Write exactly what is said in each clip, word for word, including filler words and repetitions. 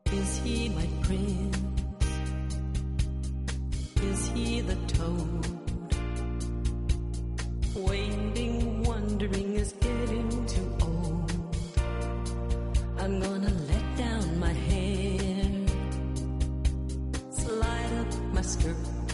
Is he my prince? Is he the toad? Waiting, wondering is getting too old. I'm gonna let down my hair, slide up my skirt,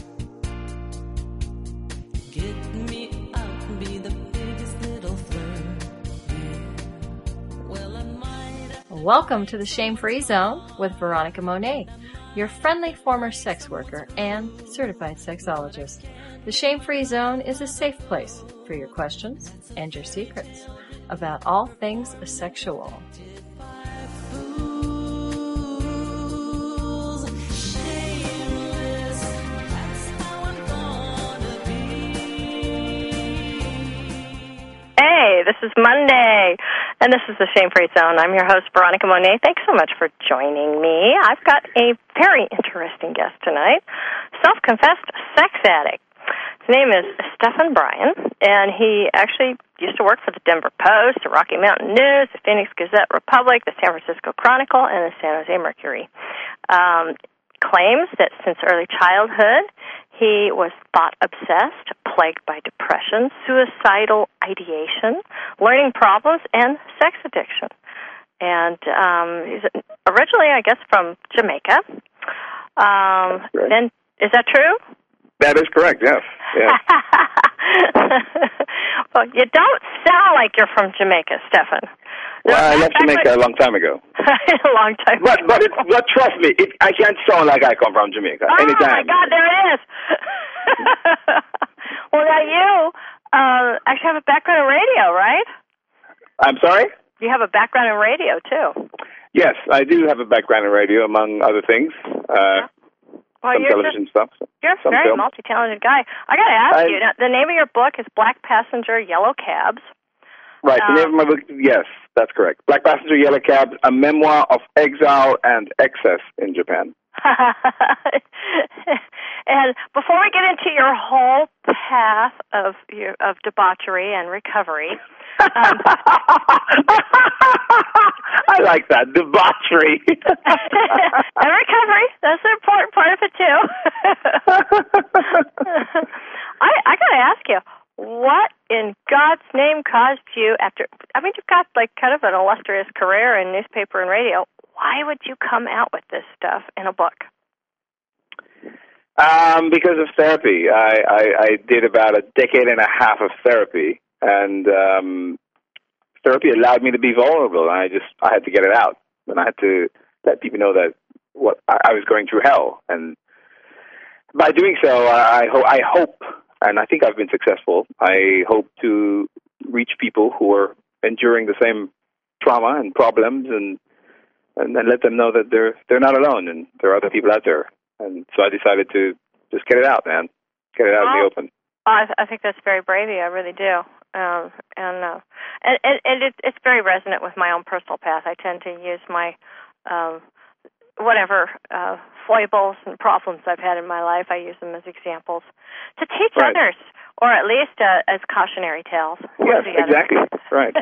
get me out and be the biggest little flirt. Yeah. Well, I might. Welcome to the Shame-Free Zone with Veronica Monet, your friendly former sex worker and certified sexologist. The Shame-Free Zone is a safe place for your questions and your secrets about all things sexual. Hey, this is Monday, and this is the Shame-Free Zone. I'm your host, Veronica Monet. Thanks so much for joining me. I've got a very interesting guest tonight, self-confessed sex addict. His name is Stephen Bryan, and he actually used to work for the Denver Post, the Rocky Mountain News, the Phoenix Gazette-Republic, the San Francisco Chronicle, and the San Jose Mercury. Um, claims that since early childhood, he was thought-obsessed, plagued by depression, suicidal ideation, learning problems, and sex addiction. And um, he's originally, I guess, from Jamaica. Um, right. Then, is that true? That is correct, yes. yes. Well, you don't sound like you're from Jamaica, Stephen. Well, I left Jamaica a long time ago. a long time but, ago. But, it, but trust me, it, I can't sound like I come from Jamaica. Oh, Anytime. my God, there it is. Well, now you uh, actually have a background in radio, right? I'm sorry? You have a background in radio, too. Yes, I do have a background in radio, among other things. Uh, well, some you're television just, stuff. You're a some very film. multi-talented guy. I got to ask I, you, now, the name of your book is Black Passenger, Yellow Cabs. Right, um, the name of my book, yes, that's correct. Black Passenger, Yellow Cabs, a memoir of exile and excess in Japan. And before we get into your whole path of your, of debauchery and recovery, um, I like that, debauchery. and recovery, that's an important part of it too. I, I got to ask you, what in God's name caused you after, I mean, you've got like kind of an illustrious career in newspaper and radio. Why would you come out with this stuff in a book? Um, because of therapy. I, I, I did about a decade and a half of therapy, and um, therapy allowed me to be vulnerable. And I just, I had to get it out, and I had to let people know that what I, I was going through hell. And by doing so, I, I, ho- I hope, and I think I've been successful. I hope to reach people who are enduring the same trauma and problems, and and then let them know that they're they're not alone, and there are other people out there. And so I decided to just get it out, man. Get it out well, in the open. I, th- I think that's very brave of you. I really do. Um, and, uh, and and and it, it's very resonant with my own personal path. I tend to use my um, whatever uh, foibles and problems I've had in my life. I use them as examples to teach right. others, or at least uh, as cautionary tales. Yes, exactly. Right.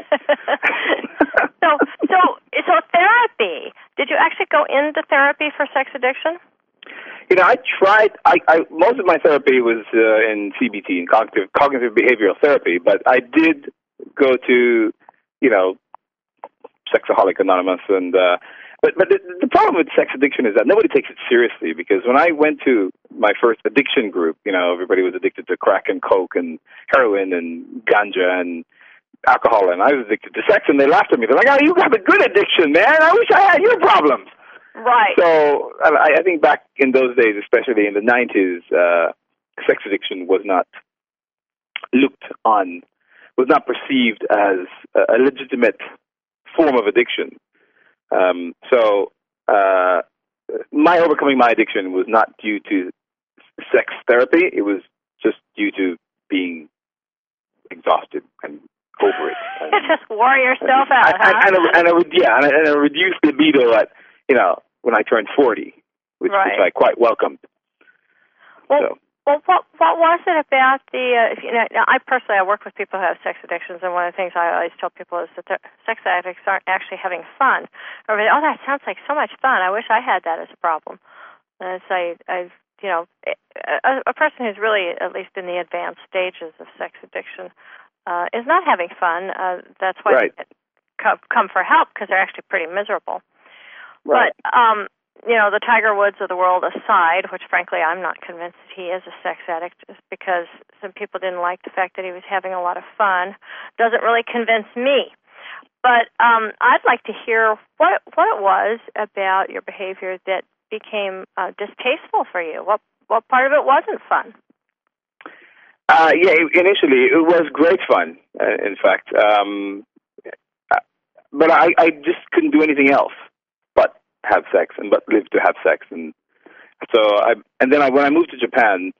so so so therapy. Did you actually go into therapy for sex addiction? You know, I tried, I, I most of my therapy was uh, in C B T, in cognitive, cognitive behavioral therapy, but I did go to, you know, Sexaholic Anonymous, and, uh, but, but the, the problem with sex addiction is that nobody takes it seriously, because when I went to my first addiction group, you know, everybody was addicted to crack and coke and heroin and ganja and alcohol, and I was addicted to sex, and they laughed at me. They're like, oh, you have a good addiction, man. I wish I had your problems. Right. So I, I think back in those days, especially in the nineties, uh, sex addiction was not looked on, was not perceived as a legitimate form of addiction. Um, so uh, my overcoming my addiction was not due to sex therapy. It was just due to being exhausted and over it. And, just wore yourself and, out, huh? And, and, a, and a, yeah, and a, and a reduced libido at, you know, when I turned forty, which, right. which I quite welcomed. Well, so. Well, what what was it about the? Uh, you know, now I personally I work with people who have sex addictions, and one of the things I always tell people is that sex addicts aren't actually having fun. Or, oh, that sounds like so much fun. I wish I had that as a problem. And it's I, I, you know, a, a person who's really at least in the advanced stages of sex addiction uh, is not having fun. Uh, that's why Right. they come, come for help because they're actually pretty miserable. Right. But um, you know, the Tiger Woods of the world aside, which frankly I'm not convinced that he is a sex addict, just because some people didn't like the fact that he was having a lot of fun, doesn't really convince me. But um, I'd like to hear what what it was about your behavior that became uh, distasteful for you. What what part of it wasn't fun? Uh, yeah, initially it was great fun. Uh, in fact, um, but I, I just couldn't do anything else but have sex and but live to have sex, and so I and then I, when I moved to Japan,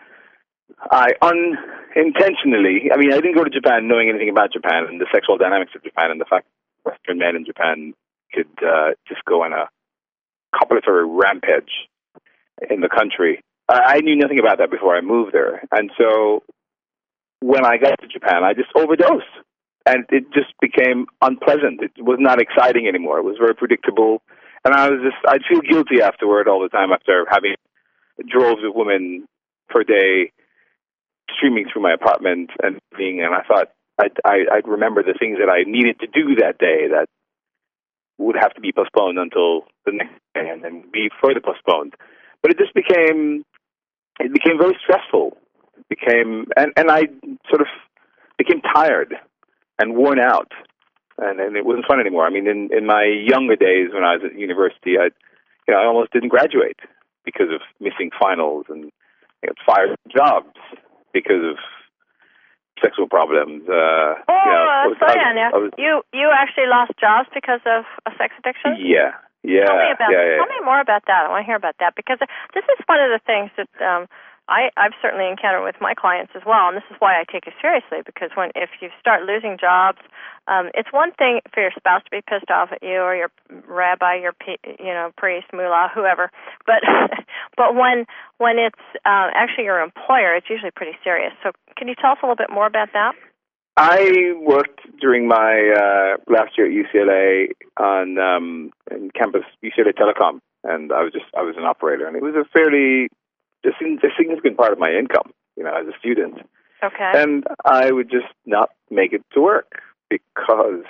I unintentionally. I mean, I didn't go to Japan knowing anything about Japan and the sexual dynamics of Japan and the fact that Western men in Japan could uh, just go on a copulatory rampage in the country. I knew nothing about that before I moved there. And so when I got to Japan, I just overdosed. And it just became unpleasant. It was not exciting anymore. It was very predictable. And I was just, I'd feel guilty afterward all the time after having droves of women per day streaming through my apartment and being, and I thought I'd, I'd remember the things that I needed to do that day that would have to be postponed until the next day and then be further postponed. But it just became, it became very stressful. It became, and, and I sort of became tired and worn out, and, and it wasn't fun anymore. I mean, in, in my younger days when I was at university, I, you know, I almost didn't graduate because of missing finals and I got fired from jobs because of sexual problems. Uh, oh, you know, uh, sorry, Anya. You you actually lost jobs because of a sex addiction? Yeah, yeah. Tell me about yeah, yeah. Tell me more about that. I want to hear about that because this is one of the things that um, I, I've certainly encountered with my clients as well, and this is why I take it seriously. Because when if you start losing jobs, um, it's one thing for your spouse to be pissed off at you or your rabbi, your you know priest, mullah, whoever. But but when when it's uh, actually your employer, it's usually pretty serious. So can you tell us a little bit more about that? I worked during my uh, last year at U C L A on um, in campus U C L A Telecom, and I was just I was an operator, and it was a fairly a significant part of my income, you know, as a student. Okay. And I would just not make it to work because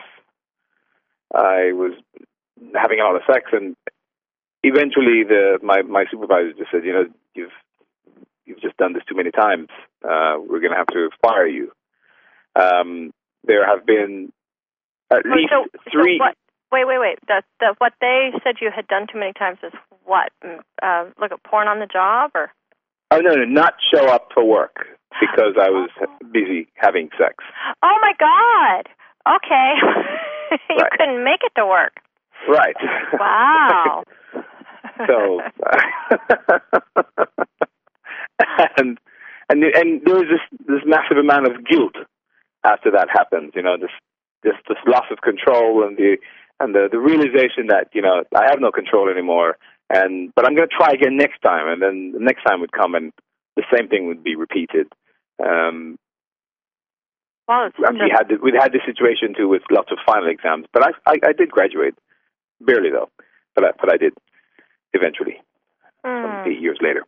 I was having a lot of sex, and eventually the my my supervisor just said, you know, you've you've just done this too many times. Uh, we're going to have to fire you. Um, there have been at so, least so, three. So what, wait, wait, wait. The, the, what they said you had done too many times is what? Uh, look at porn on the job, or? Oh no, no, not show up for work because I was busy having sex. Oh my God! Okay, you Right. couldn't make it to work. Right. Wow. so, and and and there was this this massive amount of guilt after that happens. You know, this this this loss of control and the and the, the realization that, you know, I have no control anymore. And but I'm going to try again next time, and then the next time would come, and the same thing would be repeated. Um, well, it's and we had the, we'd had this situation too with lots of final exams, but I I, I did graduate, barely though, but I, but I did eventually, mm. some eight years later.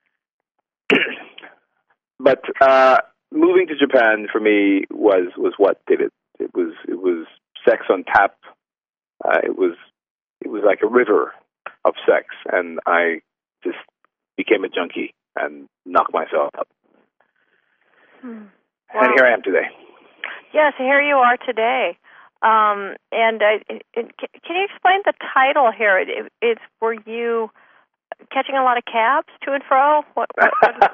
But uh, moving to Japan for me was was what did it. It was it was sex on tap. Uh, it was it was like a river of sex, and I just became a junkie and knocked myself up. Hmm. Wow. And here I am today. Yes, here you are today. Um, and uh, it, it, can you explain the title here? It, it, it's were you catching a lot of cabs to and fro? What, what,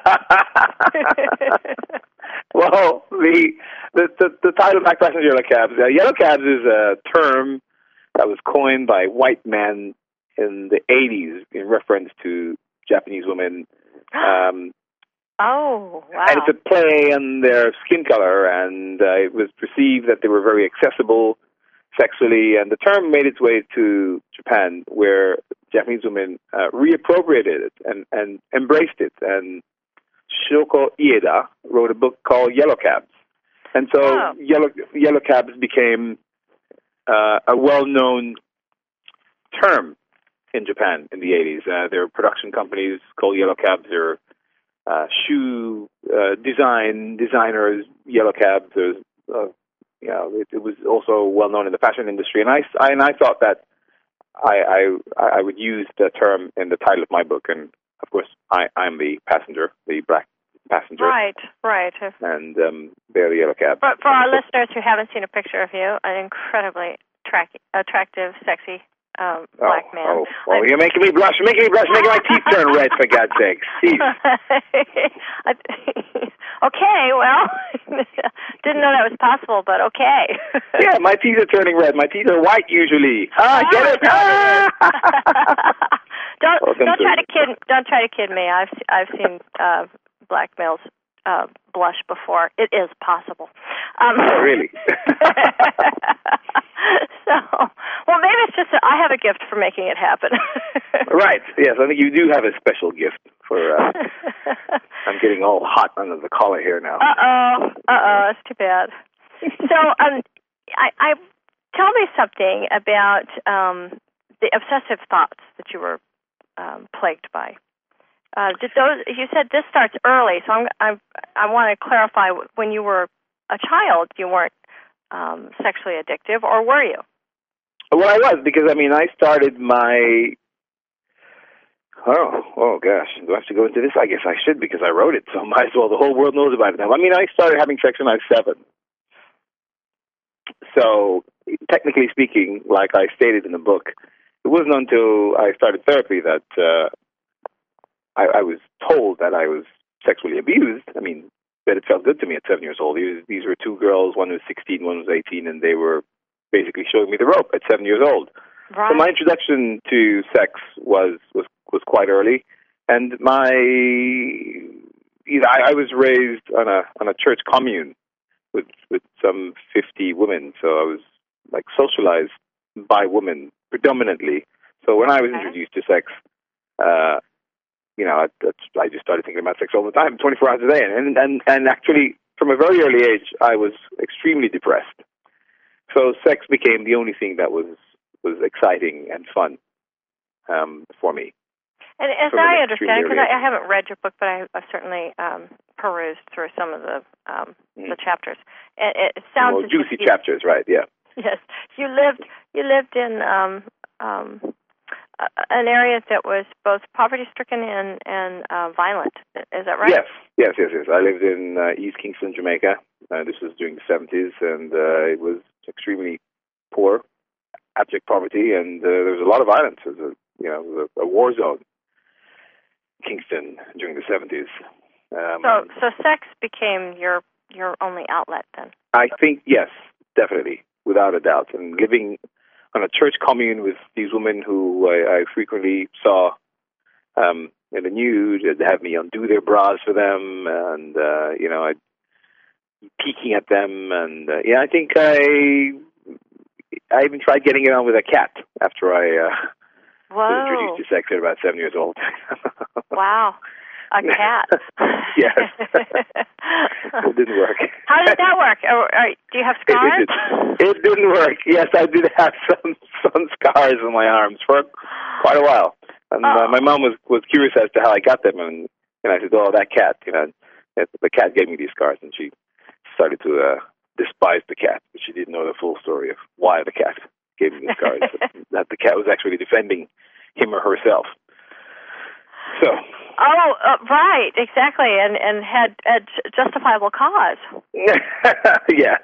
well, the, the the the title Black Passenger Yellow Cabs. Uh, yellow cabs is a term that was coined by white men in the eighties in reference to Japanese women. Um, oh, wow. And it's a play on their skin color, and uh, it was perceived that they were very accessible sexually, and the term made its way to Japan, where Japanese women uh, reappropriated it and, and embraced it and Shoko Ieda wrote a book called Yellow Cabs. And so Oh. yellow yellow cabs became uh, a well-known term in Japan in the eighties. Uh, there were production companies called Yellow Cabs. There were uh, shoe uh, design designers, Yellow Cabs. There's, uh, you know, it, it was also well-known in the fashion industry. And I, I, and I thought that I, I, I would use the term in the title of my book. And, of course, I, I'm the passenger, the black passenger. Right, right. And um, they're the Yellow Cabs. For, for our listeners who haven't seen a picture of you, an incredibly track, attractive, sexy um, black oh, man. Oh, oh you're making me blush. You're making me blush. You're making my teeth turn red, for God's sake. Jeez. Okay, well, didn't know that was possible, but okay. Yeah, my teeth are turning red. My teeth are white usually. Ah, get it? Ah! don't Welcome don't to try it. to kid don't try to kid me. I've I've seen uh, black males uh, blush before. It is possible. Um, Oh, really? So, well, maybe it's just that I have a gift for making it happen. Right. Yes, I think you do have a special gift for. Uh, I'm getting all hot under the collar here now. Uh oh, uh oh, that's too bad. So, um, I, I tell me something about um, the obsessive thoughts that you were um, plagued by. Uh, did those? You said this starts early, so I'm, I'm I want to clarify. When you were a child, you weren't um, sexually addictive, or were you? Well, I was, because, I mean, I started my... Oh, oh, gosh. Do I have to go into this? I guess I should, because I wrote it, so might as well. The whole world knows about it now. I mean, I started having sex when I was seven. So, technically speaking, like I stated in the book, it wasn't until I started therapy that uh, I, I was told that I was sexually abused. I mean, that it felt good to me at seven years old. These, these were two girls, one was sixteen, one was eighteen, and they were basically showing me the rope at seven years old. Right. So my introduction to sex was, was, was quite early, and my you know, I, I was raised on a on a church commune with with some fifty women, so I was like socialized by women predominantly. So when I was Okay. introduced to sex, uh, you know, I, that's, I just started thinking about sex all the time, twenty-four hours a day, and and and actually from a very early age, I was extremely depressed. So sex became the only thing that was was exciting and fun um, for me. And as From I an understand it, extremely because early I, I haven't read your book, but I, I've certainly um, perused through some of the um, Mm. the chapters. It, it sounds Well, as juicy if you, chapters, right? Yeah. Yes, you lived you lived in um, um, a, an area that was both poverty-stricken and and uh, violent. Is that right? Yes, yes, yes, yes. I lived in uh, East Kingston, Jamaica. Uh, this was during the seventies, and uh, it was extremely poor, abject poverty, and uh, there was a lot of violence. It was a, you know, it was a, a war zone, Kingston, during the seventies. Um, So so sex became your your only outlet then. I think, yes, definitely, without a doubt. And living on a church commune with these women who I, I frequently saw um, in the nude, they'd have me undo their bras for them, and, uh, you know, I'd peeking at them. And, uh, yeah, I think I I even tried getting it on with a cat after I uh, was Whoa! introduced to sex at about seven years old. Wow, a cat. Yes. It didn't work. How did that work? Or, or, do you have It, scars? it, it didn't work. Yes, I did have some some scars on my arms for quite a while, and Oh. uh, my mom was was curious as to how I got them, and and I said, "Oh, that cat, you know, that- the cat gave me these scars," and she started to uh, despise the cat, but she didn't know the full story of why the cat gave me the scars. That the cat was actually defending him or herself. So. Oh, uh, right, exactly, and and had a justifiable cause. Yes.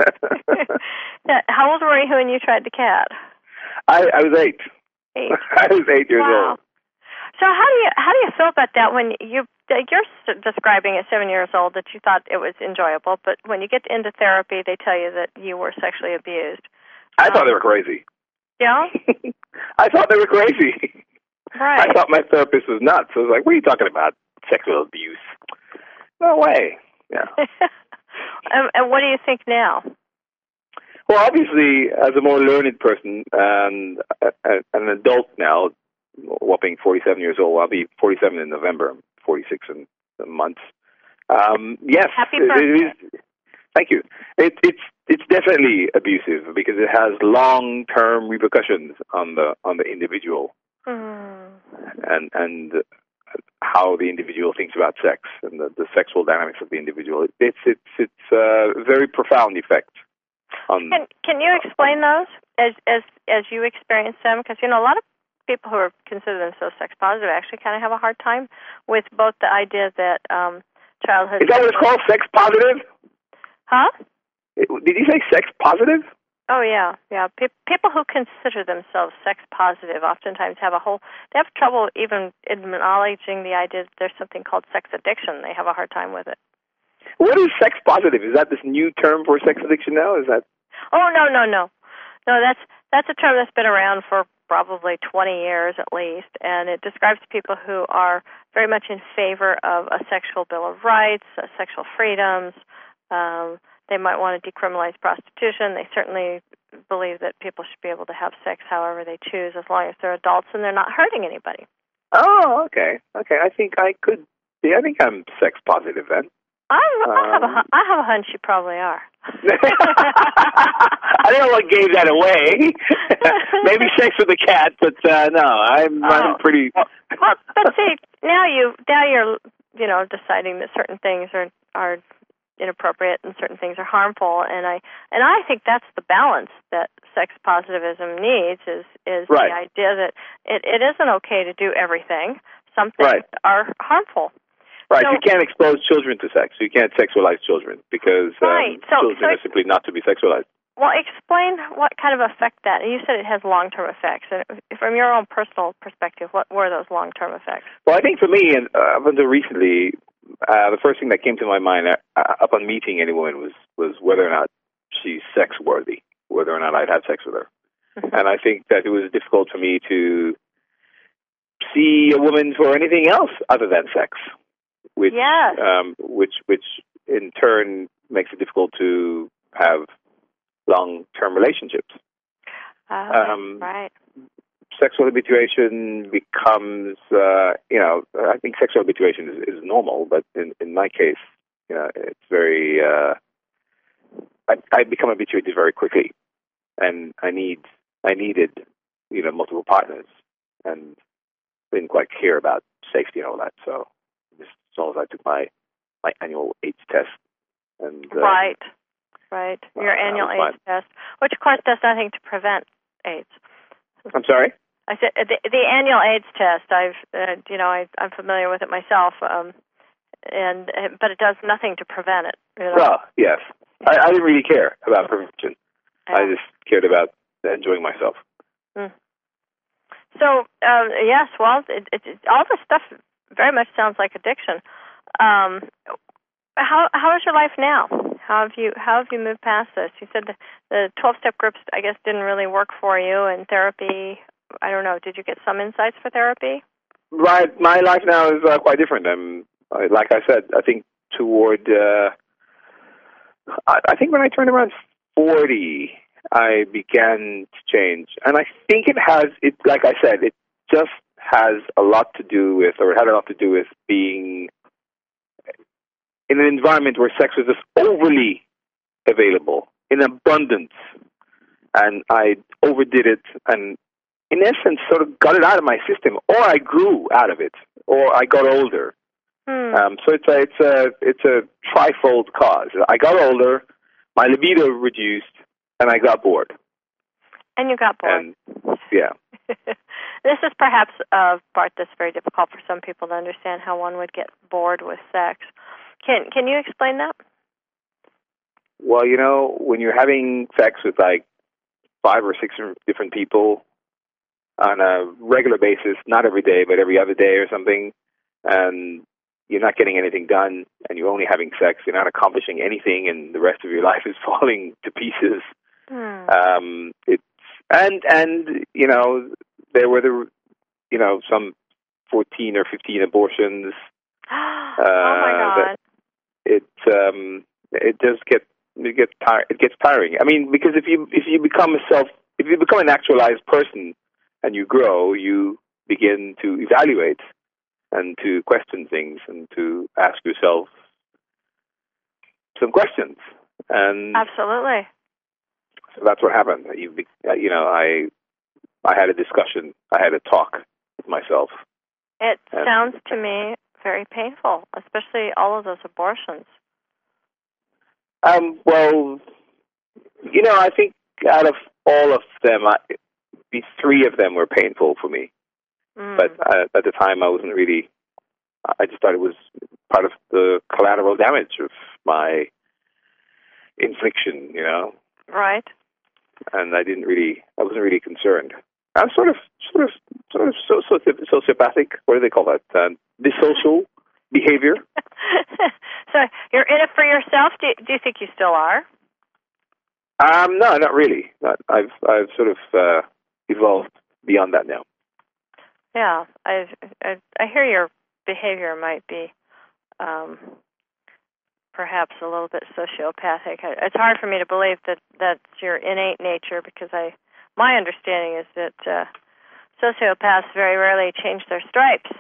How old were you when you tried the cat? I, I was eight. Eight. I was eight years Wow. old. So how do you how do you feel about that when you you're s- describing at seven years old that you thought it was enjoyable, but when you get into therapy, they tell you that you were sexually abused. I Um, thought they were crazy. Yeah. I thought they were crazy. Right. I thought my therapist was nuts. I was like, what are you talking about? Sexual abuse. No way. Yeah. and, and what do you think now? Well, obviously, as a more learned person and a, a, an adult now, whopping forty-seven years old, I'll be forty-seven in November, I'm forty-six in a month. Um, yes. Happy it- birthday. It is, thank you. It, it's it's definitely abusive because it has long-term repercussions on the on the individual Mm. and and how the individual thinks about sex and the, the sexual dynamics of the individual. It, it's it's it's a very profound effect on. Can Can you explain those as as as you experience them? Because you know a lot of people who are consider themselves sex positive actually kind of have a hard time with both the idea that um, childhood. Is that what it's called? Sex positive? Huh? Did you say sex positive? Oh yeah, yeah. Pe- people who consider themselves sex positive oftentimes have a whole. They have trouble even acknowledging the idea that there's something called sex addiction. They have a hard time with it. What is sex positive? Is that this new term for sex addiction now? Is that? Oh no, no, no, no. That's that's a term that's been around for probably twenty years at least, and it describes people who are very much in favor of a sexual bill of rights, uh, sexual freedoms. Um, They might want to decriminalize prostitution. They certainly believe that people should be able to have sex however they choose as long as they're adults and they're not hurting anybody. Oh, okay, okay. I think I could. Yeah, I think I'm sex positive then. I, I have a Um, hu- I have a hunch you probably are. I don't know what gave that away. Maybe sex with a cat, but uh, no, I'm Oh. I'm pretty. Well, but see, now you now you're you know deciding that certain things are are inappropriate and certain things are harmful, and I and I think that's the balance that sex positivism needs is is Right. the idea that it, it isn't okay to do everything. Some things Right. are harmful. Right, So- you can't expose children to sex. You can't sexualize children because um, Right, so- children so are it's- simply not to be sexualized. Well, explain what kind of effect that. You said it has long-term effects, and from your own personal perspective, what were those long-term effects? Well, I think for me, and uh, up until recently, uh, the first thing that came to my mind uh, upon meeting any woman was was whether or not she's sex worthy, whether or not I'd have sex with her. Mhm. And I think that it was difficult for me to see a woman for anything else other than sex, which Yes. um, which which in turn makes it difficult to have long-term relationships. Uh, Um, right. Sexual habituation becomes, uh, you know, I think sexual habituation is, is normal, but in, in my case, you know, it's very, uh, I, I become habituated very quickly, and I need, I needed, you know, multiple partners, and didn't quite care about safety and all that. So, as long as I took my, my annual AIDS test, and uh, Right. Right. well, Your that annual was AIDS test, which of course does nothing to prevent AIDS. I'm sorry. I said uh, the, the annual AIDS test. I've, uh, you know, I, I'm familiar with it myself, um, and uh, but it does nothing to prevent it. You know? Well, yes, I, I didn't really care about prevention. I Yeah. just cared about enjoying myself. Mm. So um, yes, well, it, it, it, all this stuff very much sounds like addiction. Um, how how is your life now? How have you how have you moved past this? You said the, the twelve-step groups, I guess, didn't really work for you, and therapy. I don't know. Did you get some insights for therapy? Right, my life now is uh, quite different. Um, I, like I said, I think toward, uh, I, I think when I turned around forty, I began to change, and I think it has. It, like I said, it just has a lot to do with, or it had a lot to do with being in an environment where sex was just overly available, in abundance, and I overdid it, and in essence, sort of got it out of my system, or I grew out of it, or I got older. Hmm. Um, so it's a it's a it's a trifold cause. I got older, my libido reduced, and I got bored. And you got bored. And yeah, This is perhaps a part that's very difficult for some people to understand, how one would get bored with sex. Can Can you explain that? well, you know, when you're having sex with like five or six different people on a regular basis, not every day, but every other day or something, and you're not getting anything done, and you're only having sex, you're not accomplishing anything, and the rest of your life is falling to pieces. Hmm. Um, it's and and you know there were the you know some fourteen or fifteen abortions. oh my uh, God! It um, it does get it gets tir- it gets tiring. I mean, because if you if you become a self if you become an actualized person and you grow, you begin to evaluate and to question things and to ask yourself some questions, and Absolutely. so that's what happened. You, be- uh, you know, I I had a discussion. I had a talk with myself. It And- sounds to me very painful, especially all of those abortions. Um, well, you know, I think out of all of them, I, the three of them were painful for me. Mm. But uh, at the time, I wasn't really. I just thought it was part of the collateral damage of my infliction, you know. Right. And I didn't really. I wasn't really concerned. I'm sort of, sort of, sort of so, so, sociopathic. What do they call that? Uh, dissocial behavior. So you're in it for yourself. Do, do you think you still are? Um, no, not really. Not, I've I've sort of uh, evolved beyond that now. Yeah, I, I I hear your behavior might be um, perhaps a little bit sociopathic. It's hard for me to believe that that's your innate nature because I my understanding is that uh, sociopaths very rarely change their stripes.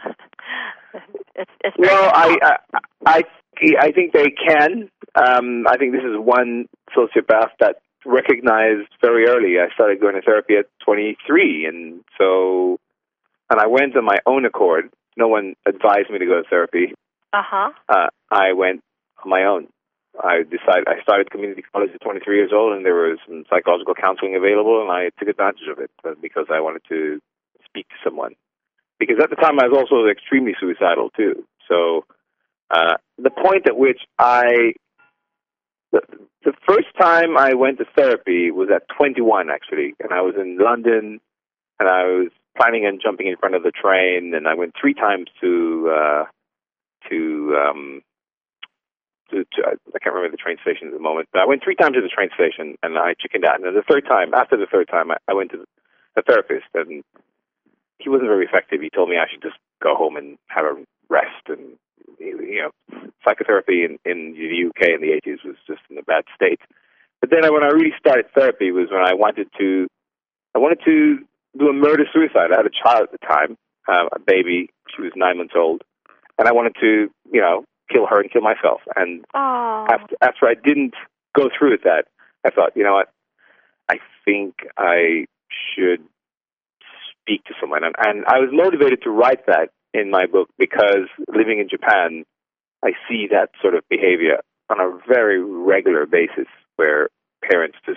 it's it's very Well, I, difficult. I I I think they can. Um, I think this is one sociopath that recognized very early. I started going to therapy at twenty-three, and so and I went on my own accord. No one advised me to go to therapy. Uh-huh. Uh, I went on my own. I decided. I started community college at twenty-three years old, and there was some psychological counseling available, and I took advantage of it uh, because I wanted to speak to someone. Because at the time, I was also extremely suicidal too. So uh, the point at which I, the, the first time I went to therapy was at twenty-one, actually, and I was in London, and I was planning on jumping in front of the train, and I went three times to uh, to. Um, To, to, I can't remember the train station at the moment, but I went three times to the train station and I chickened out. And the third time, after the third time, I, I went to a therapist and he wasn't very effective. He told me I should just go home and have a rest. And, you know, psychotherapy in, in the U K in the eighties was just in a bad state. But then when I really started therapy was when I wanted to, I wanted to do a murder-suicide. I had a child at the time, uh, a baby. She was nine months old. And I wanted to, you know, kill her and kill myself. And Oh. after after I didn't go through with that, I thought, you know what, I think I should speak to someone. And, and I was motivated to write that in my book because living in Japan, I see that sort of behavior on a very regular basis where parents just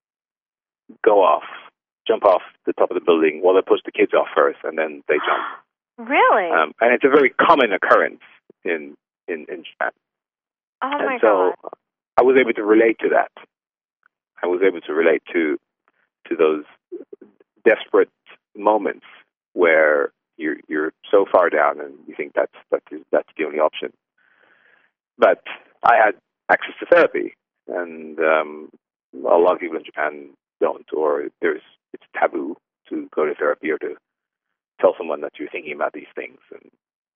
go off, jump off the top of the building while they push the kids off first, and then they jump. Really? Um, and it's a very common occurrence in In, in Japan. Oh my and so God. I was able to relate to that. I was able to relate to to those desperate moments where you're you're so far down and you think that's that's that's the only option. But I had access to therapy, and um, a lot of people in Japan don't, or there's it's taboo to go to therapy or to tell someone that you're thinking about these things. And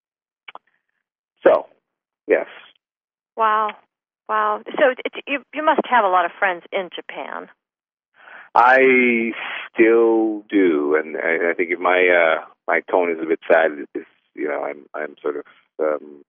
so. Yes. Wow. Wow. So it, you you must have a lot of friends in Japan. I still do, and I, I think if my uh, my tone is a bit sad, it's, you know, I'm I'm sort of um,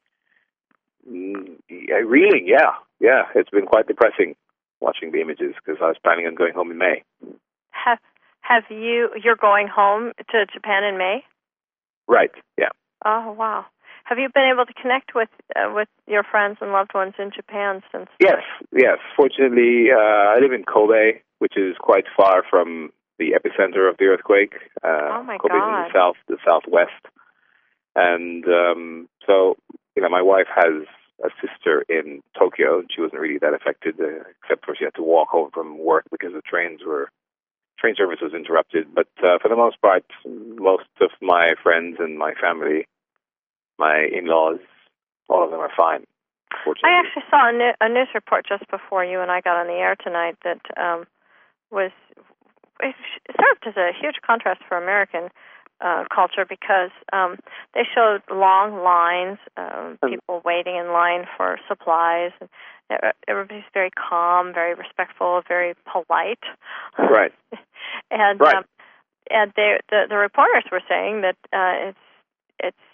reeling. Yeah, yeah. It's been quite depressing watching the images because I was planning on going home in May. Have Have you? You're going home to Japan in May? Right. Yeah. Oh wow. Have you been able to connect with uh, with your friends and loved ones in Japan since? Yes, yes. Fortunately, uh, I live in Kobe, which is quite far from the epicenter of the earthquake. Uh, oh my Kobe's God! in the south, the southwest, and um, so you know, my wife has a sister in Tokyo, and she wasn't really that affected, uh, except for she had to walk home from work because the trains were train service was interrupted. But uh, for the most part, most of my friends and my family. My in-laws, all of them are fine, fortunately. I actually saw a, new, a news report just before you and I got on the air tonight that um, was it served as a huge contrast for American uh, culture because um, they showed long lines, um, people waiting in line for supplies. And everybody's very calm, very respectful, very polite. Right. and right. Um, and they, the the reporters were saying that uh, it's it's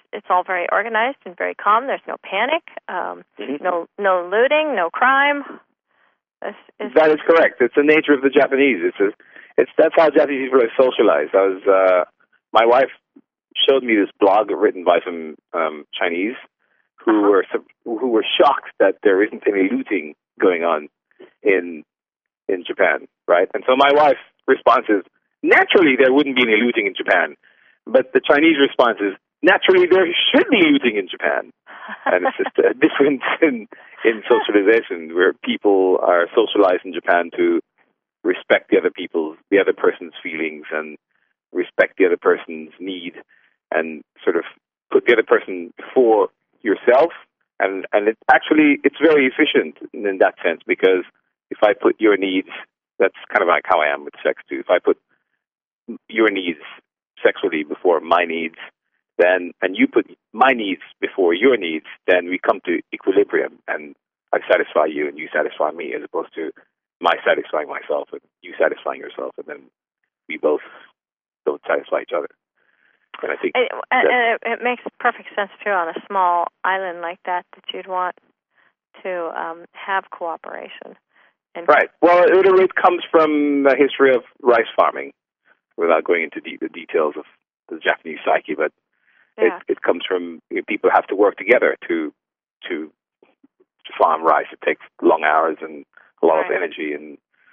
it's all very organized and very calm. There's no panic, um, Mhm. no no looting, no crime. It's, it's, That is correct. It's the nature of the Japanese. It's a, it's that's how Japanese people are socialized. I was uh, my wife showed me this blog written by some um, Chinese who Uh-huh. were sup- who were shocked that there isn't any looting going on in in Japan, right? And so my wife's response is, naturally there wouldn't be any looting in Japan, but the Chinese response is, naturally there should be looting in Japan. And it's just a difference in, in socialization, where people are socialized in Japan to respect the other people's, the other person's feelings, and respect the other person's need, and sort of put the other person before yourself. And and it's actually it's very efficient in, in that sense, because if I put your needs, that's kind of like how I am with sex too. If I put your needs sexually before my needs, then and you put my needs before your needs, then we come to equilibrium, and I satisfy you and you satisfy me, as opposed to my satisfying myself and you satisfying yourself, and then we both don't satisfy each other. And I think and, and it, it makes perfect sense too on a small island like that that you'd want to um, have cooperation. And right. Well, it, it comes from the history of rice farming, without going into de- the details of the Japanese psyche, but yeah. it, it comes from, you know, people have to work together to to to farm rice. It takes long hours and a lot Right. of energy, and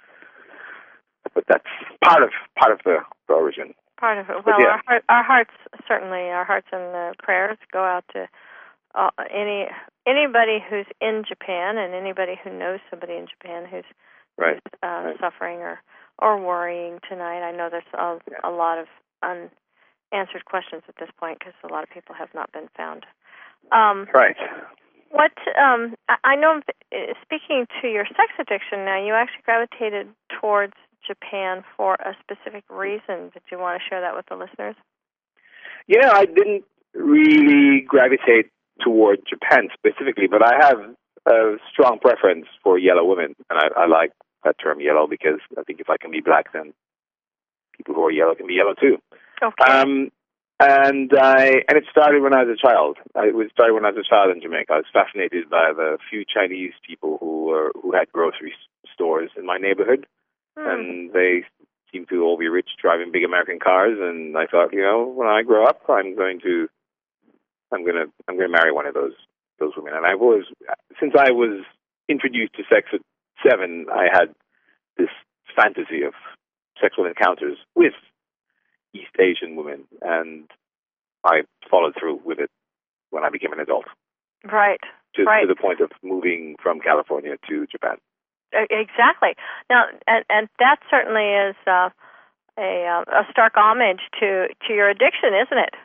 but that's part of part of the, the origin. Part of it. But Well, yeah. our, heart, our hearts, certainly, our hearts and the prayers go out to uh, any anybody who's in Japan, and anybody who knows somebody in Japan who's, Right. who's uh, Right. suffering or, or worrying tonight. I know there's a, Yeah. a lot of unanswered questions at this point, because a lot of people have not been found. Um, Right. What um, I I know, uh, speaking to your sex addiction now, you actually gravitated towards Japan for a specific reason. Did you want to share that with the listeners? Yeah, I didn't really gravitate toward Japan specifically, but I have a strong preference for yellow women, and I, I like that term yellow, because I think if I can be black, then people who are yellow can be yellow too. Okay. Um, and I and it started when I was a child. I, it started when I was a child in Jamaica. I was fascinated by the few Chinese people who were who had grocery s- stores in my neighborhood, Hmm. and they seemed to all be rich, driving big American cars. And I thought, you know, when I grow up, I'm going to, I'm going to, I'm going to marry one of those those women. And I've always, since I was introduced to sex at seven, I had this fantasy of sexual encounters with East Asian women, and I followed through with it when I became an adult, Right. to, right. to the point of moving from California to Japan. E- Exactly. Now, and, and that certainly is uh, a uh, a stark homage to, to your addiction, isn't it?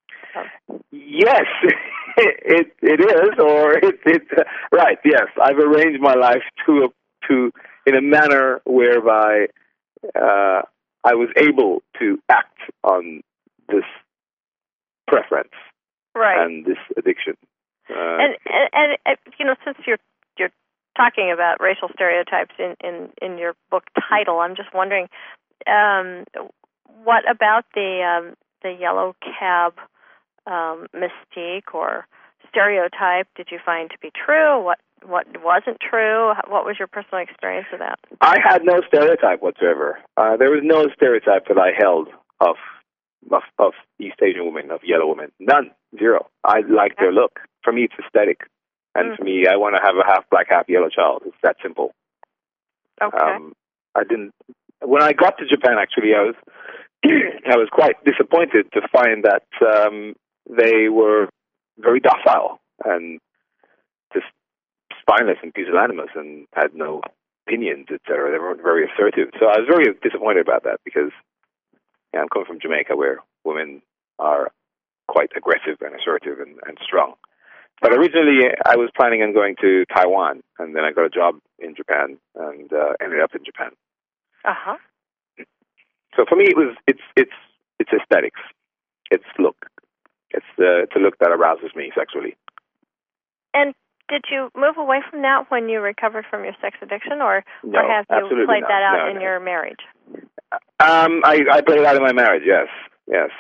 Yes, it it is, or it it uh, right. Yes, I've arranged my life to a, to in a manner whereby uh, I was able to act on this preference Right. and this addiction. Uh, and, and and and you know, since you're you're talking about racial stereotypes in, in, in your book title, I'm just wondering, um, what about the um, the yellow cab um, mystique or stereotype did you find to be true? What what wasn't true? What was your personal experience of that? I had no stereotype whatsoever. Uh, there was no stereotype that I held of, of of East Asian women, of yellow women. None. Zero. I like their look. For me, it's aesthetic. And Mm. for me, I want to have a half black, half yellow child. It's that simple. Okay. Um, I didn't. When I got to Japan, actually, I was I was quite disappointed to find that um, they were very docile and just spineless and pusillanimous and had no opinions, et cetera. They weren't very assertive. So I was very disappointed about that, because yeah, I'm coming from Jamaica, where women are quite aggressive and assertive and, and strong. But originally, I was planning on going to Taiwan, and then I got a job in Japan and uh, ended up in Japan. Uh huh. So for me, it was it's it's it's aesthetics, it's look, it's the it's a look that arouses me sexually. And did you move away from that when you recovered from your sex addiction, or, No, or have you absolutely played not. that out No, in no. your marriage? Um, I I played it out in my marriage. Yes, yes. Ah.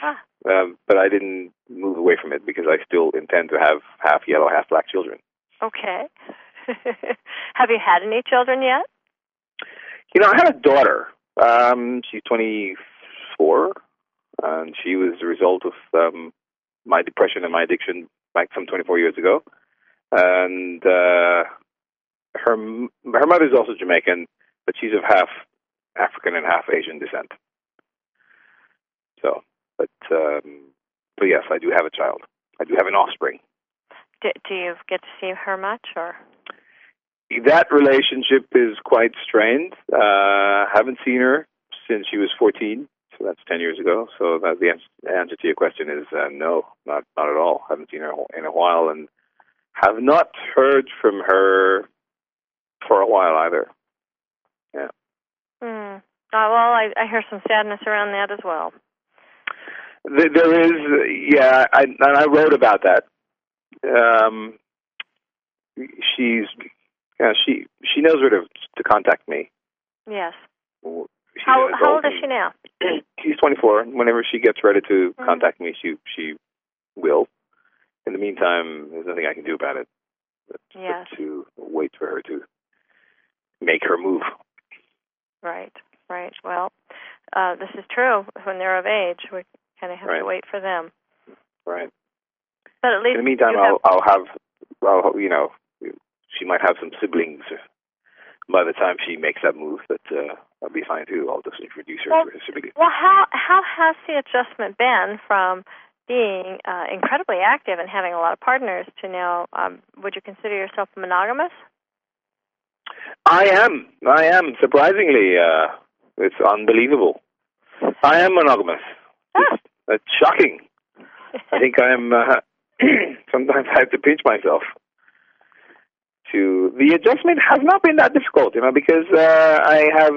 um, but I didn't move away from it because I still intend to have half yellow, half black children. Okay. Have you had any children yet? You know, I had a daughter. Um, she's twenty-four, and she was the result of um, my depression and my addiction back some twenty-four years ago. And uh, her her mother's also Jamaican, but she's of half African and half Asian descent. So, but um, but yes, I do have a child. I do have an offspring. Do, do you get to see her much, or? That relationship is quite strained. Uh, haven't seen her since she was fourteen, so that's ten years ago. So that the answer, answer to your question is uh, no, not not at all. Haven't seen her in a while, and have not heard from her for a while either. Yeah. Hmm. Oh, well, I, I hear some sadness around that as well. There, there is, yeah, I, and I wrote about that. Um, she's, yeah, she she knows where to to contact me. Yes. She's How an how old adult is she now? She's twenty-four. Whenever she gets ready to Mm. contact me, she she will. In the meantime, there's nothing I can do about it but, Yes. but to wait for her to make her move. Right, right. Well, uh, this is true. When they're of age, we kind of have Right. to wait for them. Right. But at least In the meantime, you I'll, have, I'll have, I'll, you know, she might have some siblings by the time she makes that move, but uh, I'll be fine too. I'll just introduce her well, to her siblings. well, how how has the adjustment been from being uh, incredibly active and having a lot of partners to now? Um, would you consider yourself monogamous? I am. I am. Surprisingly, uh, it's unbelievable. I am monogamous. Ah. It's, it's shocking. I think I am. Uh, sometimes I have to pinch myself. To the adjustment has not been that difficult, you know, because uh, I have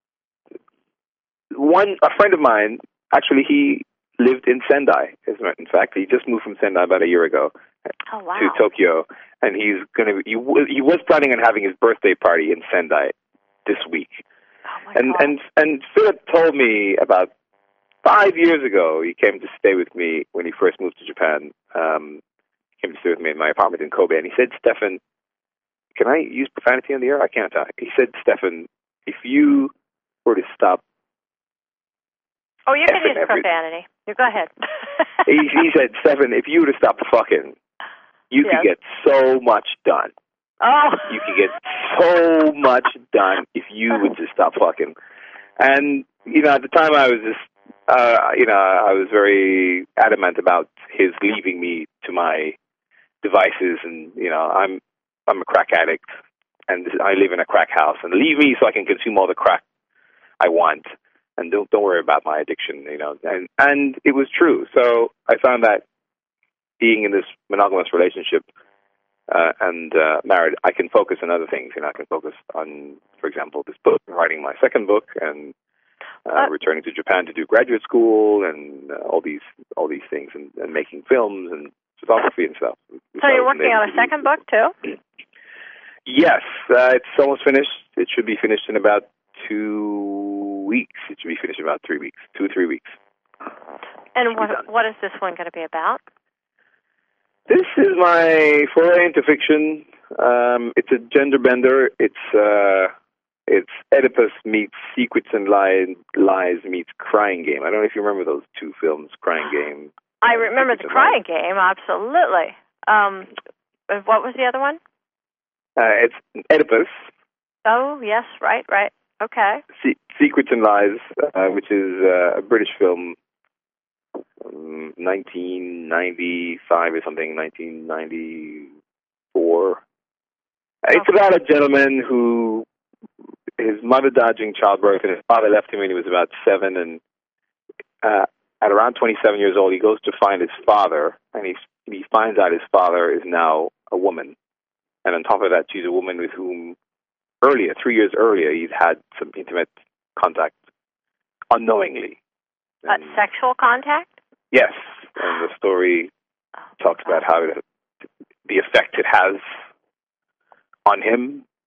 one a friend of mine. Actually, he lived in Sendai. In fact, he just moved from Sendai about a year ago Oh, wow. to Tokyo, and he's gonna. He, w- he was planning on having his birthday party in Sendai this week. Oh, my And God. and and Philip told me about five years ago he came to stay with me when he first moved to Japan. Um, he came to stay with me in my apartment in Kobe, and he said, "Stefan, can I use profanity on the air? I can't." He said, "Stefan, if you were to stop," oh, you can effing use every- profanity. You go ahead. he, he said, "Stefan, if you were to stop fucking, you Yes. could get so much done. Oh. You could get so much done if you would just stop fucking." And you know, at the time, I was just. Uh, you know, I was very adamant about his leaving me to my devices, and you know, I'm I'm a crack addict, and I live in a crack house, and leave me so I can consume all the crack I want, and don't don't worry about my addiction, you know. And and it was true. So I found that being in this monogamous relationship uh, and uh, married, I can focus on other things. You know, I can focus on, for example, this book, writing my second book, and Uh, Uh, returning to Japan to do graduate school and uh, all these all these things, and, and making films and photography and stuff. so you're working on a second book, too? Yes, uh, it's almost finished. It should be finished in about two weeks. It should be finished in about three weeks, two or three weeks. And Should be what done. what is this one going to be about? This is my foray into fiction. Um, it's a gender bender. It's uh, It's Oedipus meets Secrets and Lies, Lies meets Crying Game. I don't know if you remember those two films, Crying Game. I remember the Secrets and Crying Lies. Game, absolutely. Um, what was the other one? Uh, it's Oedipus, Oh, yes, right, right. Okay. Se- Secrets and Lies, uh, which is uh, a British film, um, nineteen ninety-five or something, nineteen ninety-four. It's Okay. about a gentleman who his mother died during childbirth, and his father left him when he was about seven. And uh, at around twenty-seven years old, he goes to find his father, and he he finds out his father is now a woman. And on top of that, she's a woman with whom earlier, three years earlier, he's had some intimate contact unknowingly. Uh, And- sexual contact? yes, and the story talks about how it, the effect it has on him.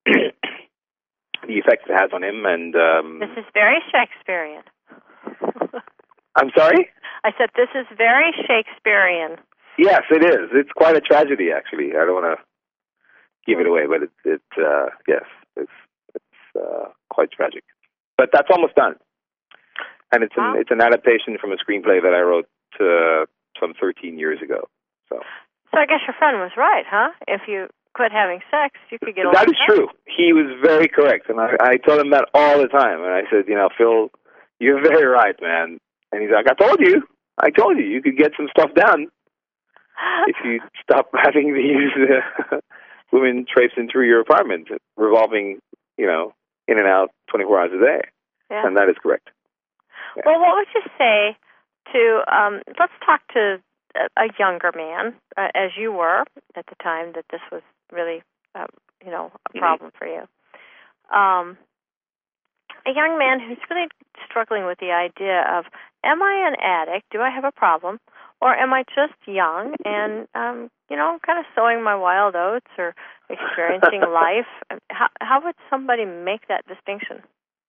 The effects it has on him, and um, This is very Shakespearean. I'm sorry. I said, this is very Shakespearean. Yes, it is. It's quite a tragedy, actually. I don't want to give it away, but it, it uh, yes, it's it's uh, quite tragic. But that's almost done, and it's Wow. an it's an adaptation from a screenplay that I wrote uh, some thirteen years ago. So So I guess your friend was right, huh? If you quit having sex, you could get a that lot is done. true. He was very correct, and I, I told him that all the time. And I said, you know, Phil, you're very right, man. And he's like, I told you, I told you, you could get some stuff done if you stop having these uh, women traipsing through your apartment, revolving, you know, in and out twenty-four hours a day. Yeah. And that is correct. Yeah. Well, what would you say to, um, let's talk to a, a younger man, uh, as you were at the time that this was really, um, you know, a problem for you. Um, a young man who's really struggling with the idea of, am I an addict? Do I have a problem? Or am I just young and, um, you know, kind of sowing my wild oats or experiencing life? How, how would somebody make that distinction?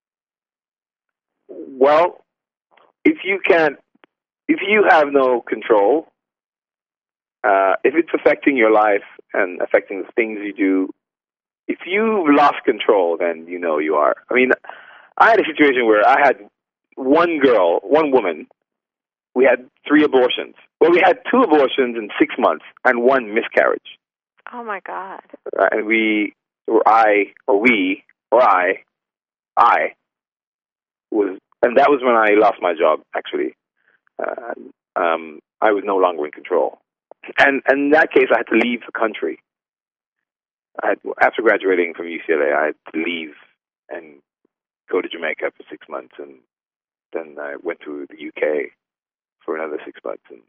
Well, if you can't, if you have no control, uh, if it's affecting your life and affecting the things you do, if you've lost control, then you know you are. I mean, I had a situation where I had one girl, one woman, we had three abortions. Well, we had two abortions in six months and one miscarriage. Oh, my God. Uh, and we, or I, or we, or I, I was, and that was when I lost my job, actually. Uh, um, I was no longer in control. And, and in that case, I had to leave the country. I had, after graduating from U C L A, I had to leave and go to Jamaica for six months, and then I went to the U K for another six months. And,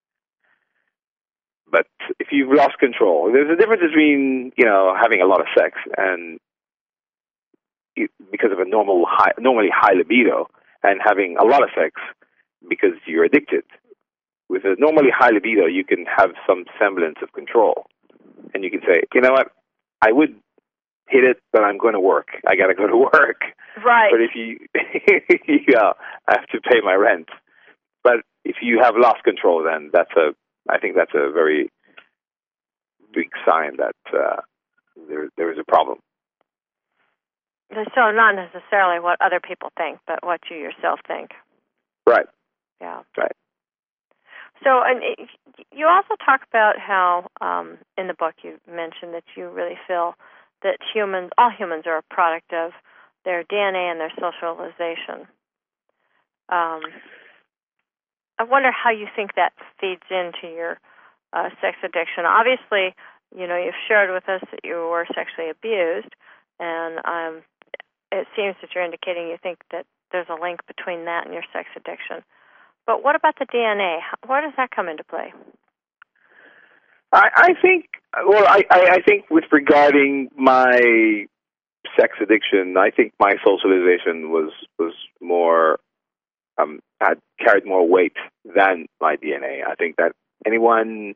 but if you've lost control, there's a difference between, you know, having a lot of sex and you, because of a normal, high, normally high libido, and having a lot of sex because you're addicted. With a normally high libido, you can have some semblance of control, and you can say, you know what, I would hit it, but I'm going to work. I got to go to work. Right. But if you, yeah, I have to pay my rent. But if you have lost control, then that's a, I think that's a very big sign that uh, there there is a problem. So not necessarily what other people think, but what you yourself think. Right. Yeah. Right. So, and it, you also talk about how um, in the book you mentioned that you really feel that humans, all humans, are a product of their D N A and their socialization. Um, I wonder how you think that feeds into your uh, sex addiction. Obviously, you know, you've shared with us that you were sexually abused, and um, it seems that you're indicating you think that there's a link between that and your sex addiction. But what about the D N A? Where does that come into play? I, I think, well, I, I, I think with regarding my sex addiction, I think my socialization was, was more, um, had carried more weight than my D N A. I think that anyone,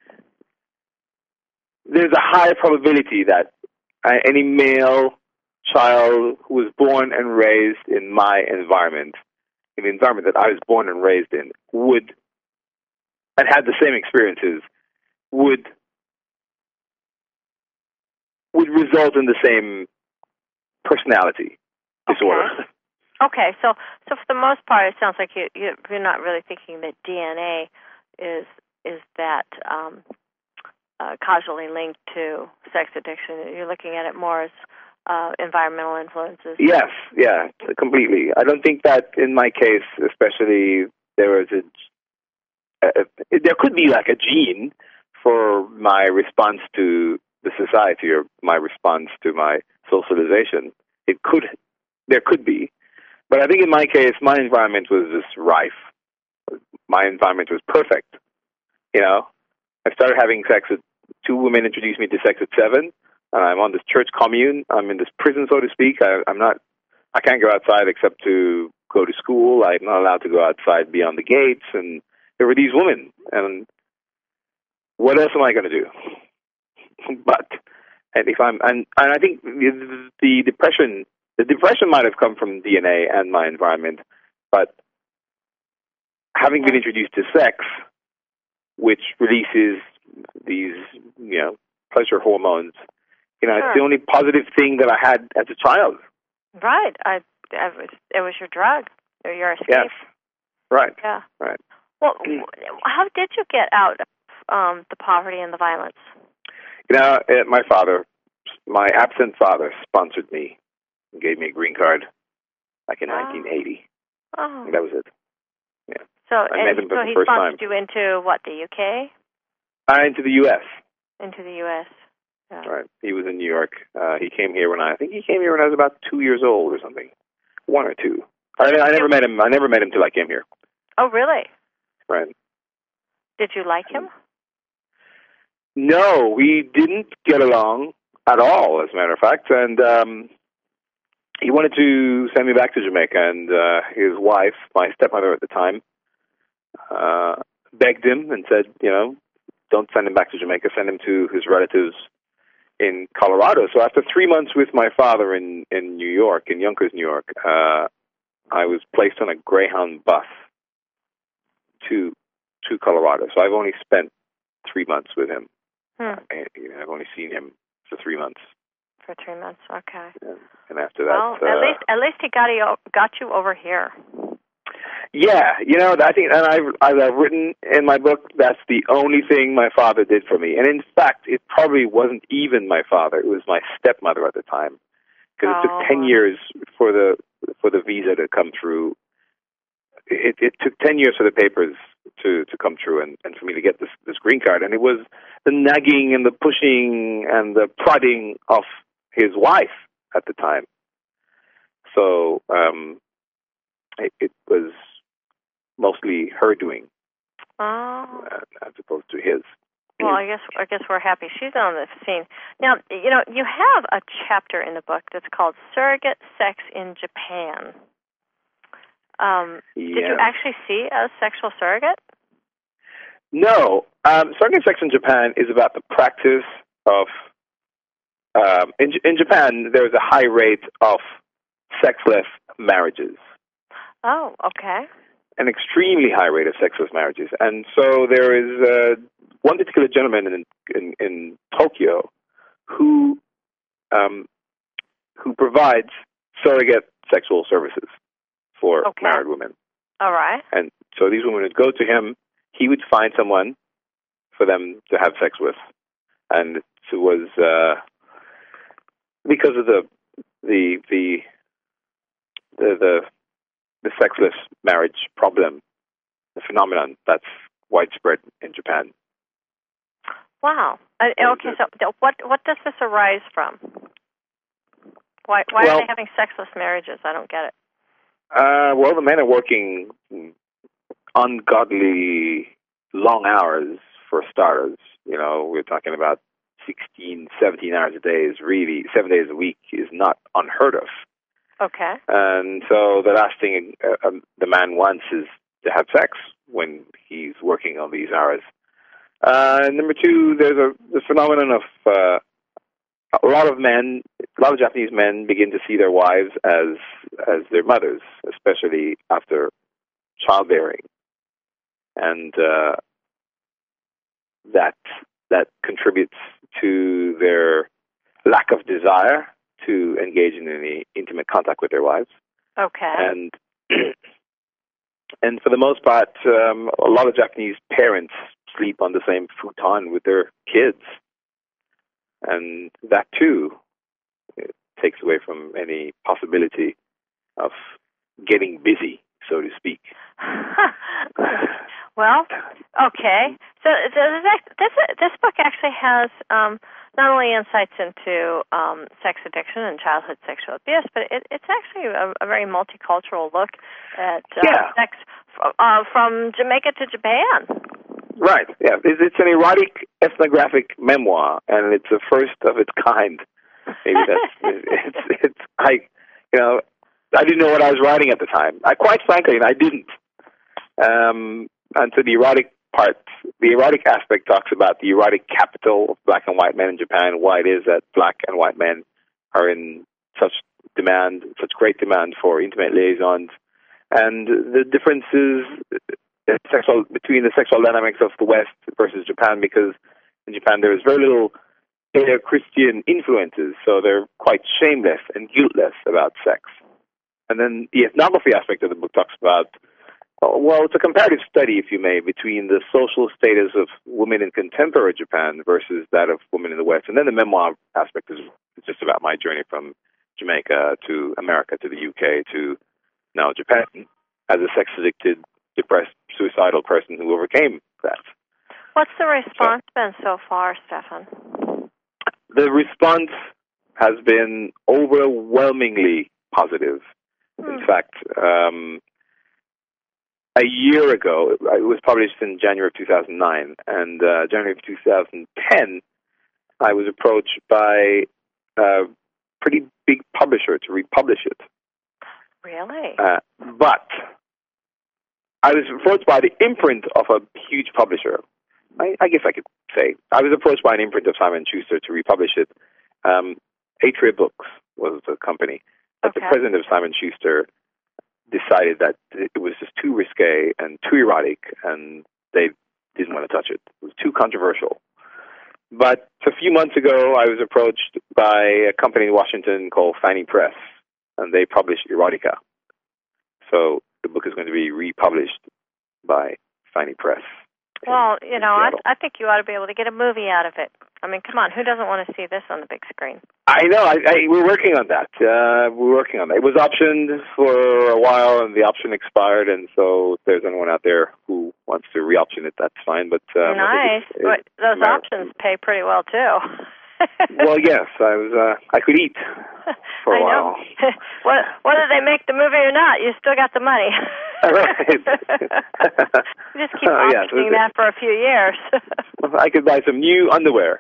there's a high probability that uh, any male child who was born and raised in my environment, in the environment that I was born and raised in, would, and had the same experiences, would would result in the same personality disorder. Okay. Okay, so so for the most part, it sounds like you, you you're not really thinking that D N A is is that um, uh, causally linked to sex addiction. You're looking at it more as uh, environmental influences. Yes, yeah, completely. I don't think that in my case, especially, there was a, a there could be like a gene for my response to the society or my response to my socialization. It could, there could be. But I think in my case, my environment was just rife. My environment was perfect. You know, I started having sex at, two women introduced me to sex at seven. Uh, I'm on this church commune. I'm in this prison, so to speak. I, I'm not, I can't go outside except to go to school. I'm not allowed to go outside beyond the gates. And there were these women. And what else am I going to do? But, and if I'm, and, and I think the, the depression, the depression might have come from D N A and my environment, but having been introduced to sex, which releases these, you know, pleasure hormones, you know, Sure. it's the only positive thing that I had as a child. Right. I, I was, it was your drug or your escape. Yes. Right. Yeah. Right. Well, how did you get out of um, the poverty and the violence? You know, uh, my father, my absent father, sponsored me and gave me a green card back in Oh. nineteen eighty. Oh. And that was it. Yeah. So, I met and, him for so the he first sponsored time. you into what, the U K? Uh, into the U S Into the U S. Yeah. Right. He was in New York. Uh, he came here when I, I think he came here when I was about two years old or something. One or two. I, I never met him. I never met him till I came here. Oh, really? Right. Did you like him? No, we didn't get along at all, as a matter of fact. And um, he wanted to send me back to Jamaica. And uh, his wife, my stepmother at the time, uh, begged him and said, you know, don't send him back to Jamaica. Send him to his relatives in Colorado. So after three months with my father in, in New York, in Yonkers, New York, uh, I was placed on a Greyhound bus to to Colorado. So I've only spent three months with him. Hmm. I, you know, I've only seen him for three months, For three months. Okay. and, and after that, Well, uh, at least at least he got you got you over here. yeah, you know, I think, and I've, as I've written in my book, that's the only thing my father did for me. And in fact, it probably wasn't even my father; it was my stepmother at the time, because it Oh. took ten years for the for the visa to come through. It, it took ten years for the papers to, to come true and, and for me to get this, this green card. And it was the nagging and the pushing and the prodding of his wife at the time. So um, it, it was mostly her doing Oh. uh, as opposed to his. Well, I guess I guess we're happy she's on the scene. Now, you know, you have a chapter in the book that's called Surrogate Sex in Japan. Um, Did you Yeah. actually see a sexual surrogate? No. Um, surrogate sex in Japan is about the practice of, um, in, in Japan, there's a high rate of sexless marriages, Oh, okay. an extremely high rate of sexless marriages. And so there is uh, one particular gentleman in, in, in Tokyo who, um, who provides surrogate sexual services for Okay. married women. All right. And so these women would go to him. He would find someone for them to have sex with, and it was uh, because of the the the the the, the sexless marriage problem, the phenomenon that's widespread in Japan. Wow. Uh, okay, so th- what what does this arise from? Why why Well- are they having sexless marriages? I don't get it. Uh, well, the men are working ungodly long hours for starters. You know, we're talking about sixteen, seventeen hours a day is really, seven days a week is not unheard of. Okay. And so the last thing uh, um, the man wants is to have sex when he's working on these hours. Uh, and number two, there's a the phenomenon of uh, a lot of men, a lot of Japanese men begin to see their wives as as their mothers, especially after childbearing, and uh, that that contributes to their lack of desire to engage in any intimate contact with their wives. Okay. And and for the most part, um, a lot of Japanese parents sleep on the same futon with their kids, and that too it takes away from any possibility of getting busy, so to speak. Well, okay. So this this, this book actually has um, not only insights into um, sex addiction and childhood sexual abuse, but it, it's actually a, a very multicultural look at uh, Yeah. sex f- uh, from Jamaica to Japan. Right, yeah. It's, it's an erotic ethnographic memoir, and it's the first of its kind. Maybe that's, it's, it's, I, you know, I didn't know what I was writing at the time. I, quite frankly, I didn't. Um, and so the erotic part, the erotic aspect talks about the erotic capital of black and white men in Japan, why it is that black and white men are in such demand, such great demand for intimate liaisons, and the differences the sexual between the sexual dynamics of the West versus Japan, because in Japan there is very little Christian influences, so they're quite shameless and guiltless about sex. And then the ethnography aspect of the book talks about, well, it's a comparative study, if you may, between the social status of women in contemporary Japan versus that of women in the West. And then the memoir aspect is just about my journey from Jamaica to America to the U K to now Japan as a sex-addicted, depressed, suicidal person who overcame that. What's the response so, been so far, Stefan? The response has been overwhelmingly positive. Hmm. In fact, um, a year ago, it was published in January of two thousand nine, and uh, January of two thousand ten, I was approached by a pretty big publisher to republish it. Really? Uh, but I was approached by the imprint of a huge publisher. I, I guess I could say. I was approached by an imprint of Simon and Schuster to republish it. Um, Atria Books was the company. But okay. the president of Simon and Schuster decided that it was just too risque and too erotic, and they didn't want to touch it. It was too controversial. But a few months ago, I was approached by a company in Washington called Fanny Press, and they publish erotica. So the book is going to be republished by Fanny Press. Well, you know, I, I think you ought to be able to get a movie out of it. I mean, come on, who doesn't want to see this on the big screen? I know. I, I, we're working on that. Uh, we're working on that. It was optioned for a while, and the option expired, and so if there's anyone out there who wants to re-option it, that's fine. But um, nice. It's, it's but those American. options pay pretty well, too. Well, yes. I was. Uh, I could eat for a I while. Know. Whether they make the movie or not, you still got the money. Right. You just keep uh, yes, optioning that for a few years. I could buy some new underwear.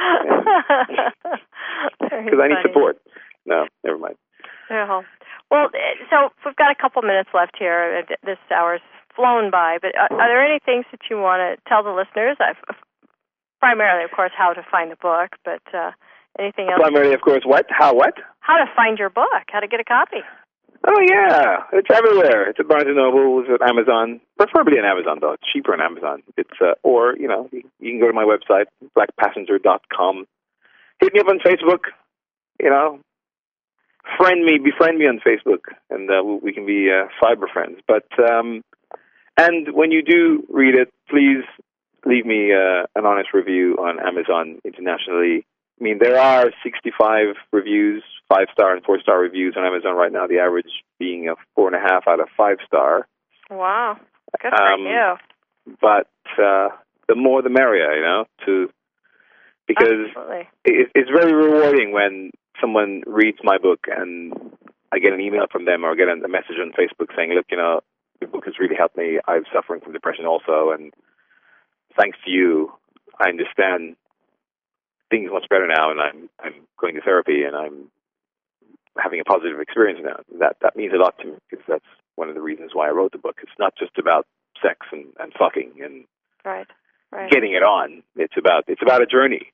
Because I need support. No, never mind. Oh. Well, so we've got a couple minutes left here. This hour's flown by, but are, are there any things that you want to tell the listeners? I've, primarily, of course, how to find the book, but uh, anything else? Primarily, of course, what? How what? How to find your book, how to get a copy. Oh, yeah. It's everywhere. It's at Barnes and Noble. It's at Amazon. Preferably on Amazon, though. It's cheaper on Amazon. It's uh, Or, you know, you, you can go to my website, black passenger dot com. Hit me up on Facebook. You know, friend me, befriend me on Facebook, and uh, we can be uh, cyber friends. But, um, and when you do read it, please leave me uh, an honest review on Amazon internationally. I mean, there are sixty-five reviews, five-star and four-star reviews on Amazon right now, the average being a four and a half out of five-star. Wow. Good for um, you. But uh, the more the merrier, you know, to because it, it's very rewarding when someone reads my book and I get an email from them or get a message on Facebook saying, look, you know, your book has really helped me. I'm suffering from depression also, and thanks to you, I understand things much better now, and I'm I'm going to therapy, and I'm having a positive experience now. That that means a lot to me, because that's one of the reasons why I wrote the book. It's not just about sex and, and fucking and right, right. getting it on. It's about it's about a journey.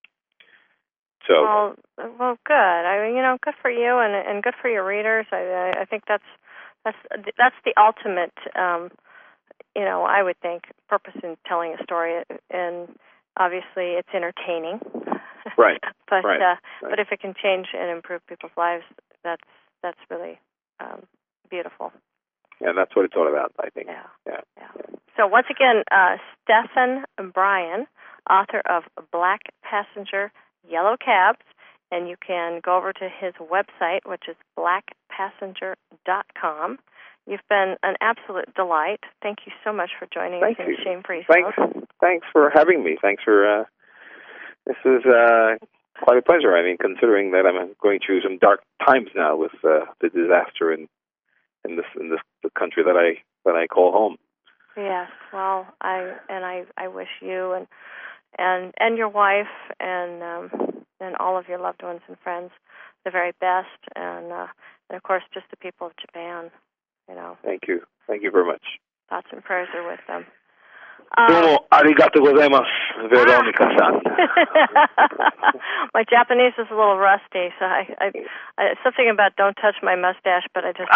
So well, well, good. I mean, you know, good for you, and and good for your readers. I I think that's that's that's the ultimate. Um, you know, I would think purpose in telling a story, and obviously it's entertaining. Right. but right, uh, right. but if it can change and improve people's lives, that's that's really um, beautiful. Yeah, that's what it's all about, I think. Yeah. Yeah. yeah. yeah. So once again, uh, Stefan Bryan, author of Black Passenger, Yellow Cabs, and you can go over to his website, which is black passenger dot com. You've been an absolute delight. Thank you so much for joining Thank us you. in Shame Free Thanks. Zone. Thanks for having me. Thanks for. Uh, this is uh, quite a pleasure. I mean, considering that I'm going through some dark times now with uh, the disaster in in this in this the country that I that I call home. Yes. Well, I and I I wish you and and and your wife and um, and all of your loved ones and friends the very best, and uh, and of course just the people of Japan. You know. Thank you. Thank you very much. Thoughts and prayers are with them. Domo arigatou gozaimasu, Veronica-san. my Japanese is a little rusty, so I, I, I something about don't touch my mustache, but I just.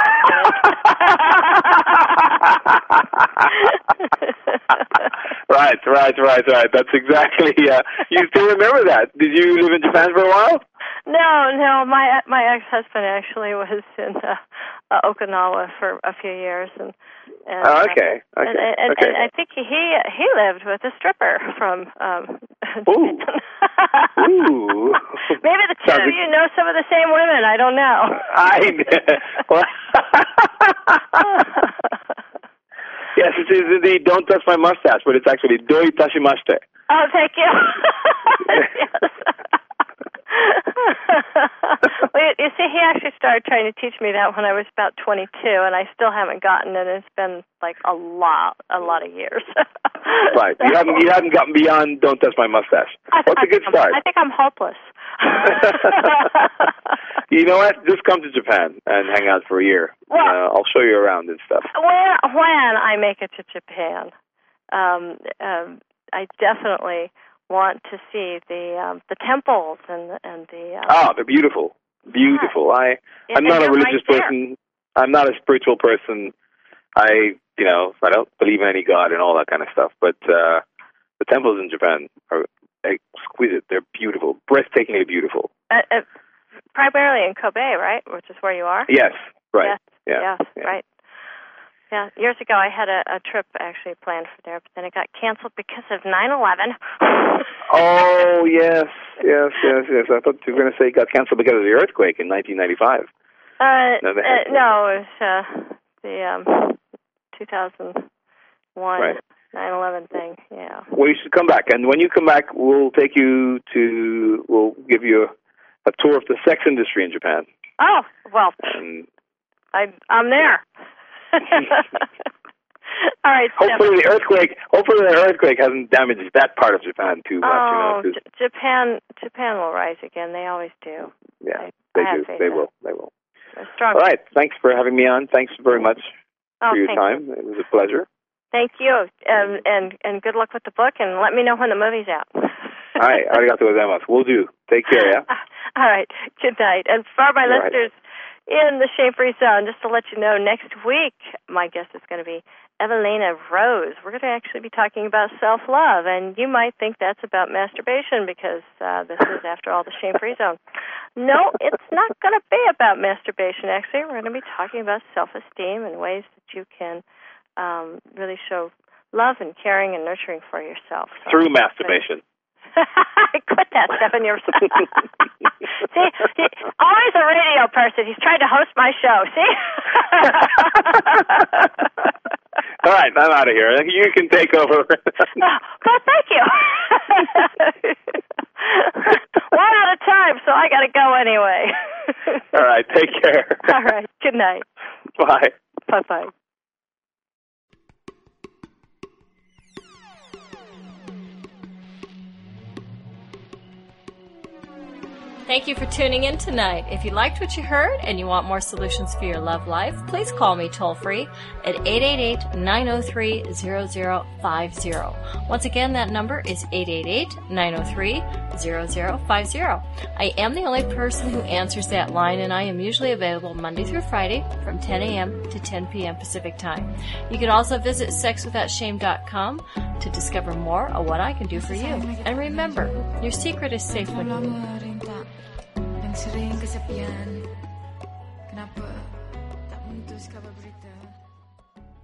Right, right, right, right. That's exactly. Uh, you still remember that? Did you live in Japan for a while? No, no. My my ex-husband actually was in uh, uh, Okinawa for a few years, and. and oh, okay, okay, and, and, okay. And I think he he lived with a stripper from. Um, Ooh. Ooh. Maybe the two of you know some of the same women. I don't know. I. Well, yes, it is indeed. Don't touch my mustache, but it's actually doi tashimashite. Oh, thank you. Yes. Well, you see, he actually started trying to teach me that when I was about twenty-two, and I still haven't gotten it. It's been like a lot, a lot of years. Right. You haven't, you haven't gotten beyond don't touch my mustache. What's I, a good I, start? I think I'm hopeless. You know what? Just come to Japan and hang out for a year. Well, uh, I'll show you around and stuff. When, when I make it to Japan, um, um, I definitely want to see the um, the temples and and the. Um, oh, they're beautiful, beautiful. Yeah. I I'm not a religious right person. I'm not a spiritual person. I you know I don't believe in any god and all that kind of stuff. But uh, the temples in Japan are exquisite. They're beautiful, breathtakingly beautiful. Uh, uh, primarily in Kobe, right? Which is where you are. Yes. Right. Yes. Yeah. Yes. Yeah. Right. Yeah, years ago I had a, a trip actually planned for there, but then it got canceled because of nine eleven. Oh, yes, yes, yes, yes. I thought you were going to say it got canceled because of the earthquake in nineteen ninety-five. Uh, no, uh, no, it was uh, the um, two thousand one right. nine eleven thing, yeah. Well, you should come back, and when you come back, we'll take you to, we'll give you a, a tour of the sex industry in Japan. Oh, well, And I, I'm there. All right. Hopefully Steph. the earthquake. Hopefully the earthquake hasn't damaged that part of Japan too much. Oh, you know, J- Japan, Japan will rise again. They always do. Yeah, I, they I do. Have They faith will. They will. in strong. All right. Thanks for having me on. Thanks very much oh, for your thank time. You. It was a pleasure. Thank you, um, and and good luck with the book. And let me know when the movie's out. All right. Arigatou gozaimasu. We'll do. Take care. Yeah. All right. Good night. And for my All listeners in the Shame-Free Zone, just to let you know, next week my guest is going to be Evelina Rose. We're going to actually be talking about self-love, and you might think that's about masturbation because uh, this is, after all, the Shame-Free Zone. No, it's not going to be about masturbation, actually. We're going to be talking about self-esteem and ways that you can um, really show love and caring and nurturing for yourself. So, Through masturbation. Quit that, Stephen. You're See, he, always a radio person. He's trying to host my show. See? All right, I'm out of here. You can take over. Well, thank you. One at a time, so I got to go anyway. All right, take care. All right, good night. Bye. Bye-bye. Thank you for tuning in tonight. If you liked what you heard and you want more solutions for your love life, please call me toll free at eight eight eight, nine oh three, zero zero five zero. Once again, that number is eight eight eight, nine oh three, zero zero five zero. I am the only person who answers that line, and I am usually available Monday through Friday from ten a.m. to ten p.m. Pacific Time. You can also visit sex without shame dot com to discover more of what I can do for you. And remember, your secret is safe with you. Sering kesepian